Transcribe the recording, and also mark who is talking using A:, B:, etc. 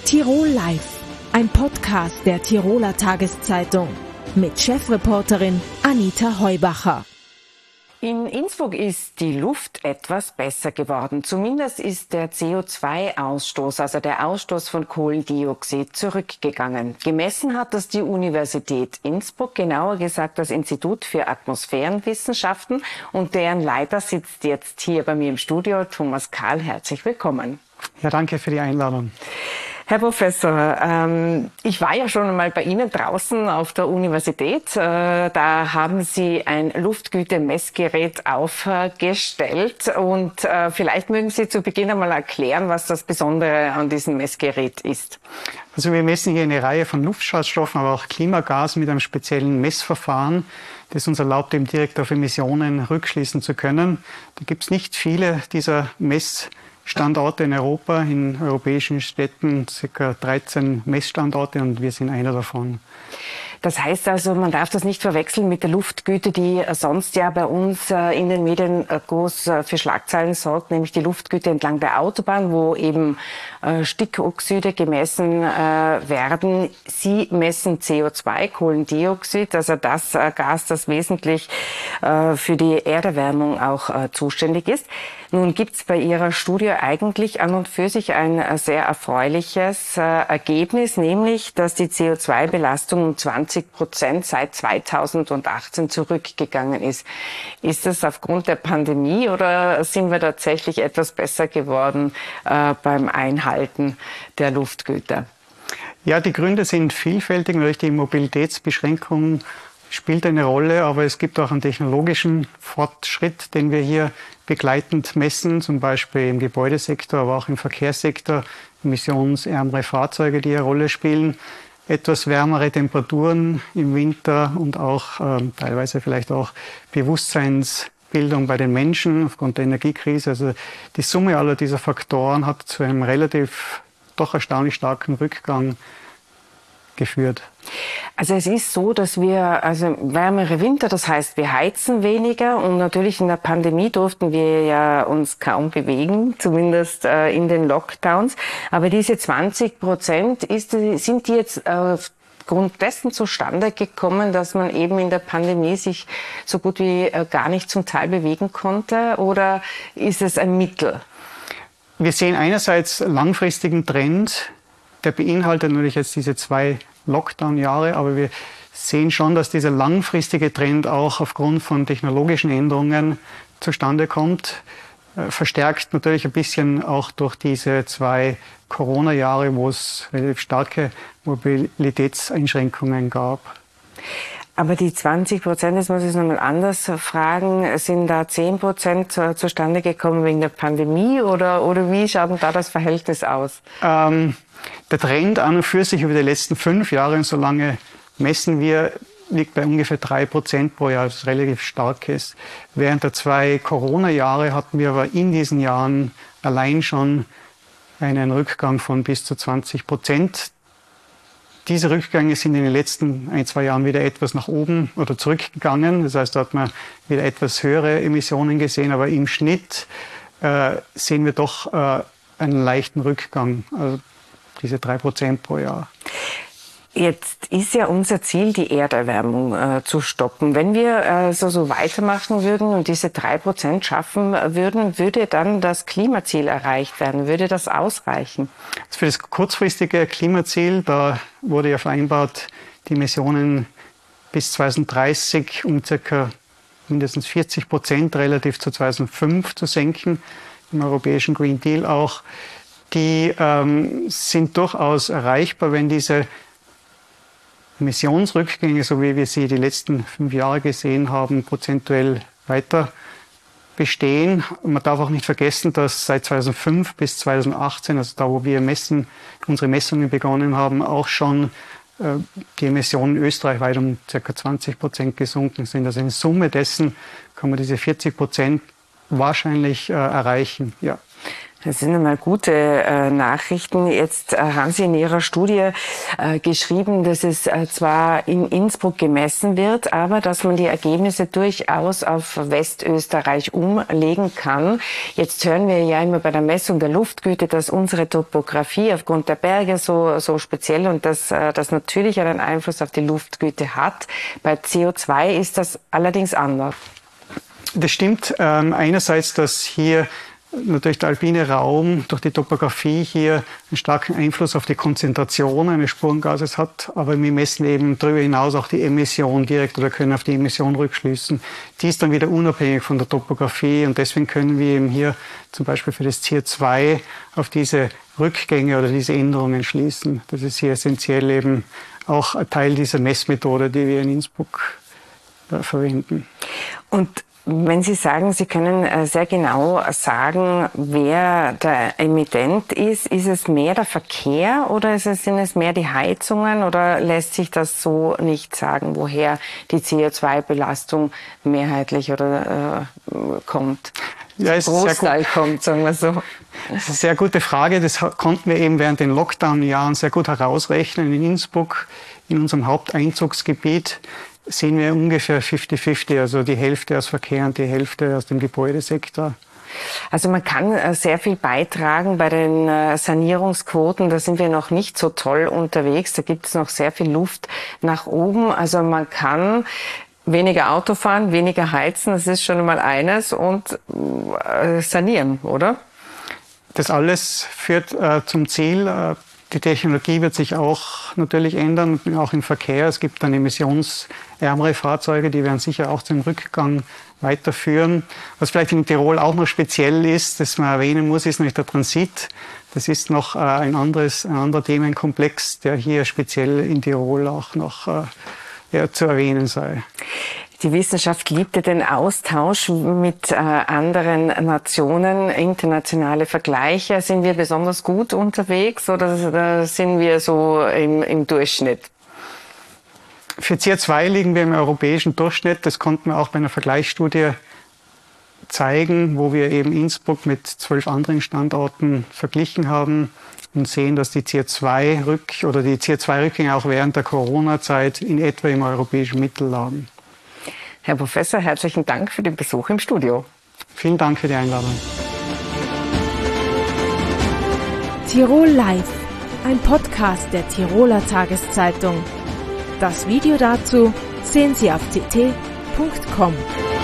A: Tirol Live, ein Podcast der Tiroler Tageszeitung mit Chefreporterin Anita Heubacher.
B: In Innsbruck ist die Luft etwas besser geworden. Zumindest ist der CO2-Ausstoß, also der Ausstoß von Kohlendioxid, zurückgegangen. Gemessen hat das die Universität Innsbruck, genauer gesagt das Institut für Atmosphärenwissenschaften. Und deren Leiter sitzt jetzt hier bei mir im Studio, Thomas Kahl. Herzlich willkommen.
C: Ja, danke für die Einladung.
B: Herr Professor, ich war ja schon einmal bei Ihnen draußen auf der Universität. Da haben Sie ein Luftgüte-Messgerät aufgestellt. Und vielleicht mögen Sie zu Beginn einmal erklären, was das Besondere an diesem Messgerät ist.
C: Also wir messen hier eine Reihe von Luftschadstoffen, aber auch Klimagasen mit einem speziellen Messverfahren, das uns erlaubt, eben direkt auf Emissionen rückschließen zu können. Da gibt es nicht viele dieser Messstandorte in Europa, in europäischen Städten, ca. 13 Messstandorte, und wir sind einer davon.
B: Das heißt also, man darf das nicht verwechseln mit der Luftgüte, die sonst ja bei uns in den Medien groß für Schlagzeilen sorgt, nämlich die Luftgüte entlang der Autobahn, wo eben Stickoxide gemessen werden. Sie messen CO2, Kohlendioxid, also das Gas, das wesentlich für die Erderwärmung auch zuständig ist. Nun gibt es bei Ihrer Studie eigentlich an und für sich ein sehr erfreuliches Ergebnis, nämlich, dass die CO2-Belastung um 20% seit 2018 zurückgegangen ist. Ist das aufgrund der Pandemie oder sind wir tatsächlich etwas besser geworden beim Einhalten der Luftgüter?
C: Ja, die Gründe sind vielfältig. Natürlich die Mobilitätsbeschränkung spielt eine Rolle, aber es gibt auch einen technologischen Fortschritt, den wir hier begleitend messen, zum Beispiel im Gebäudesektor, aber auch im Verkehrssektor, emissionsärmere Fahrzeuge, die eine Rolle spielen, etwas wärmere Temperaturen im Winter und auch teilweise vielleicht auch Bewusstseinsbildung bei den Menschen aufgrund der Energiekrise. Also die Summe aller dieser Faktoren hat zu einem relativ doch erstaunlich starken Rückgang geführt.
B: Also es ist so, dass wir wärmere Winter, das heißt, wir heizen weniger, und natürlich in der Pandemie durften wir ja uns kaum bewegen, zumindest in den Lockdowns. Aber diese 20%, sind die jetzt aufgrund dessen zustande gekommen, dass man eben in der Pandemie sich so gut wie gar nicht zum Teil bewegen konnte, oder ist es ein Mittel?
C: Wir sehen einerseits langfristigen Trend, der beinhaltet natürlich jetzt diese 2 Lockdown-Jahre, aber wir sehen schon, dass dieser langfristige Trend auch aufgrund von technologischen Änderungen zustande kommt. Verstärkt natürlich ein bisschen auch durch diese 2 Corona-Jahre, wo es relativ starke Mobilitätseinschränkungen gab.
B: Aber die 20%, das muss ich nochmal anders fragen, sind da 10% zustande gekommen wegen der Pandemie oder wie schaut denn da das Verhältnis aus?
C: Der Trend an und für sich über die letzten 5 Jahre, und so lange messen wir, liegt bei ungefähr 3% pro Jahr, was relativ stark ist. Während der 2 Corona-Jahre hatten wir aber in diesen Jahren allein schon einen Rückgang von bis zu 20%. Diese Rückgänge sind in den letzten 1-2 Jahren wieder etwas nach oben oder zurückgegangen. Das heißt, da hat man wieder etwas höhere Emissionen gesehen, aber im Schnitt sehen wir doch einen leichten Rückgang, also diese 3% pro Jahr.
B: Jetzt ist ja unser Ziel, die Erderwärmung zu stoppen. Wenn wir so weitermachen würden und diese 3% schaffen würden, würde dann das Klimaziel erreicht werden? Würde das ausreichen?
C: Für das kurzfristige Klimaziel, da wurde ja vereinbart, die Emissionen bis 2030 um ca. mindestens 40% relativ zu 2005 zu senken, im europäischen Green Deal auch. Die sind durchaus erreichbar, wenn diese Emissionsrückgänge, so wie wir sie die letzten 5 Jahre gesehen haben, prozentuell weiter bestehen. Man darf auch nicht vergessen, dass seit 2005 bis 2018, also da, wo wir unsere Messungen begonnen haben, auch schon die Emissionen österreichweit um ca. 20% gesunken sind. Also in Summe dessen kann man diese 40% wahrscheinlich erreichen. Ja.
B: Das sind einmal gute Nachrichten. Jetzt haben Sie in Ihrer Studie geschrieben, dass es zwar in Innsbruck gemessen wird, aber dass man die Ergebnisse durchaus auf Westösterreich umlegen kann. Jetzt hören wir ja immer bei der Messung der Luftgüte, dass unsere Topografie aufgrund der Berge so speziell und dass das natürlich einen Einfluss auf die Luftgüte hat. Bei CO2 ist das allerdings anders.
C: Das stimmt. Einerseits, dass hier natürlich der alpine Raum durch die Topografie hier einen starken Einfluss auf die Konzentration eines Spurengases hat. Aber wir messen eben darüber hinaus auch die Emission direkt oder können auf die Emission rückschließen. Die ist dann wieder unabhängig von der Topografie und deswegen können wir eben hier zum Beispiel für das CO2 auf diese Rückgänge oder diese Änderungen schließen. Das ist hier essentiell eben auch ein Teil dieser Messmethode, die wir in Innsbruck verwenden.
B: Und wenn Sie sagen, Sie können sehr genau sagen, wer der Emittent ist es mehr der Verkehr oder sind es mehr die Heizungen oder lässt sich das so nicht sagen, woher die CO2-Belastung mehrheitlich oder kommt?
C: Ja, ist
B: Großteil kommt, sagen wir so.
C: Das ist eine sehr gute Frage. Das konnten wir eben während den Lockdown-Jahren sehr gut herausrechnen. In Innsbruck, in unserem Haupteinzugsgebiet, sehen wir ungefähr 50-50, also die Hälfte aus Verkehr und die Hälfte aus dem Gebäudesektor.
B: Also man kann sehr viel beitragen bei den Sanierungsquoten. Da sind wir noch nicht so toll unterwegs. Da gibt es noch sehr viel Luft nach oben. Also man kann weniger Auto fahren, weniger heizen, das ist schon mal eines, und sanieren, oder?
C: Das alles führt zum Ziel. Die Technologie wird sich auch natürlich ändern, auch im Verkehr. Es gibt dann emissionsärmere Fahrzeuge, die werden sicher auch zum Rückgang weiterführen. Was vielleicht in Tirol auch noch speziell ist, das man erwähnen muss, ist nämlich der Transit. Das ist noch ein anderer Themenkomplex, der hier speziell in Tirol auch noch zu erwähnen sei.
B: Die Wissenschaft liebte den Austausch mit anderen Nationen, internationale Vergleiche. Sind wir besonders gut unterwegs oder sind wir so im Durchschnitt?
C: Für CO2 liegen wir im europäischen Durchschnitt. Das konnten wir auch bei einer Vergleichsstudie zeigen, wo wir eben Innsbruck mit 12 anderen Standorten verglichen haben und sehen, dass die CO2-Rückgänge auch während der Corona-Zeit in etwa im europäischen Mittel lagen.
B: Herr Professor, herzlichen Dank für den Besuch im Studio.
C: Vielen Dank für die Einladung.
A: Tirol Live, ein Podcast der Tiroler Tageszeitung. Das Video dazu sehen Sie auf tt.com.